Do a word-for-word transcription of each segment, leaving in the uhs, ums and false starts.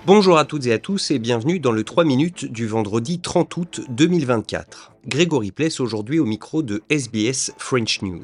Bonjour à toutes et à tous et bienvenue dans le trois minutes du vendredi trente août deux mille vingt-quatre. Grégory Pless aujourd'hui au micro de S B S French News.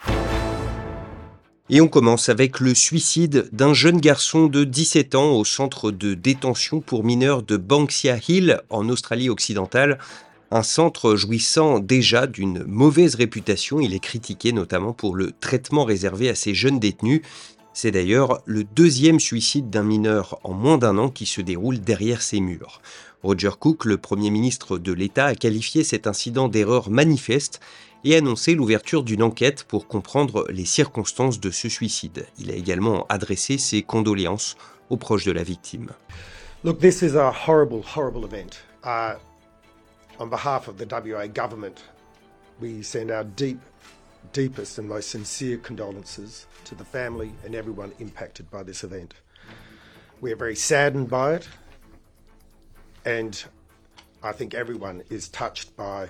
Et on commence avec le suicide d'un jeune garçon de dix-sept ans au centre de détention pour mineurs de Banksia Hill en Australie occidentale. Un centre jouissant déjà d'une mauvaise réputation, il est critiqué notamment pour le traitement réservé à ces jeunes détenus. C'est d'ailleurs le deuxième suicide d'un mineur en moins d'un an qui se déroule derrière ces murs. Roger Cook, le Premier ministre de l'État, a qualifié cet incident d'erreur manifeste et annoncé l'ouverture d'une enquête pour comprendre les circonstances de ce suicide. Il a également adressé ses condoléances aux proches de la victime. Look, this is a horrible, horrible event. Uh, on behalf of the W A government, we send our deep, deepest and most sincere condolences to the family and everyone impacted by this event. We are very saddened by it, and I think everyone is touched by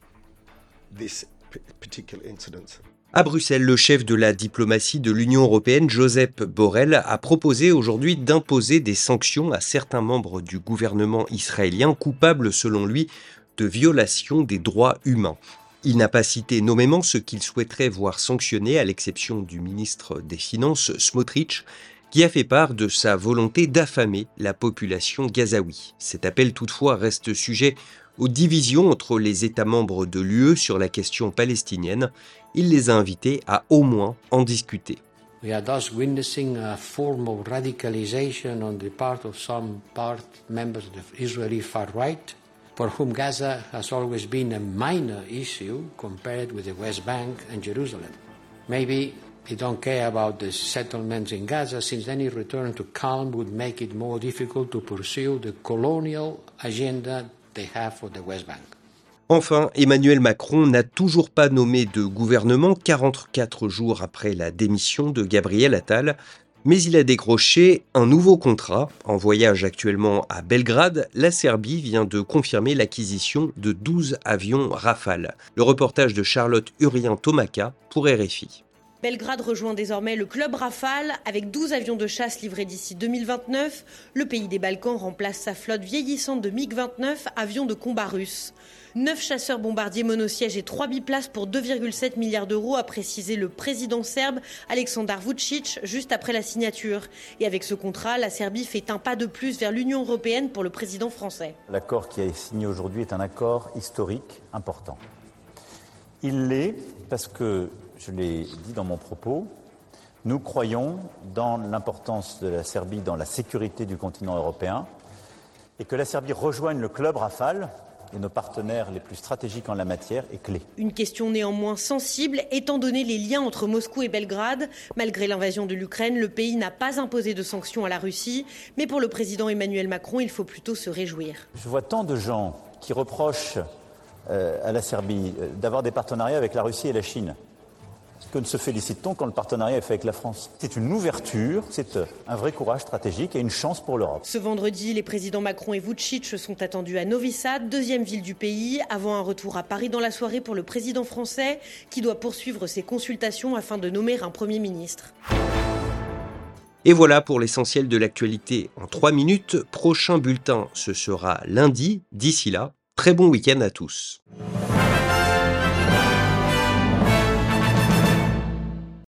this particular incident. À Bruxelles, le chef de la diplomatie de l'Union européenne, Josep Borrell, a proposé aujourd'hui d'imposer des sanctions à certains membres du gouvernement israélien coupables, selon lui, de violation des droits humains. Il n'a pas cité nommément ce qu'il souhaiterait voir sanctionné, à l'exception du ministre des Finances, Smotrich, qui a fait part de sa volonté d'affamer la population gazaoui. Cet appel toutefois reste sujet aux divisions entre les États membres de l'U E sur la question palestinienne. Il les a invités à au moins en discuter. We are thus witnessing a form of radicalization on the part of some part members of the Israeli far right, for whom Gaza has always been a minor issue compared with the West Bank and Jerusalem. Maybe they don't care about the settlements in Gaza, since any return to calm would make it more difficult to pursue the colonial agenda they have for the West Bank. Enfin, Emmanuel Macron n'a toujours pas nommé de gouvernement quarante-quatre jours après la démission de Gabriel Attal, mais il a décroché un nouveau contrat. En voyage actuellement à Belgrade, la Serbie vient de confirmer l'acquisition de douze avions Rafale. Le reportage de Charlotte Urien-Tomaka pour R F I. Belgrade rejoint désormais le club Rafale avec douze avions de chasse livrés d'ici deux mille vingt-neuf. Le pays des Balkans remplace sa flotte vieillissante de MiG vingt-neuf, avions de combat russes. Neuf chasseurs bombardiers monosièges et trois biplaces pour deux virgule sept milliards d'euros, a précisé le président serbe Aleksandar Vučić juste après la signature. Et avec ce contrat, la Serbie fait un pas de plus vers l'Union européenne pour le président français. L'accord qui est signé aujourd'hui est un accord historique important. Il l'est parce que, je l'ai dit dans mon propos, nous croyons dans l'importance de la Serbie dans la sécurité du continent européen et que la Serbie rejoigne le club Rafale et nos partenaires les plus stratégiques en la matière est clé. Une question néanmoins sensible, étant donné les liens entre Moscou et Belgrade. Malgré l'invasion de l'Ukraine, le pays n'a pas imposé de sanctions à la Russie. Mais pour le président Emmanuel Macron, il faut plutôt se réjouir. Je vois tant de gens qui reprochent euh, à la Serbie euh, d'avoir des partenariats avec la Russie et la Chine. Que ne se félicite-t-on quand le partenariat est fait avec la France? C'est une ouverture, c'est un vrai courage stratégique et une chance pour l'Europe. Ce vendredi, les présidents Macron et Vučić sont attendus à Novi Sad, deuxième ville du pays, avant un retour à Paris dans la soirée pour le président français, qui doit poursuivre ses consultations afin de nommer un Premier ministre. Et voilà pour l'essentiel de l'actualité en trois minutes. Prochain bulletin, ce sera lundi. D'ici là, très bon week-end à tous.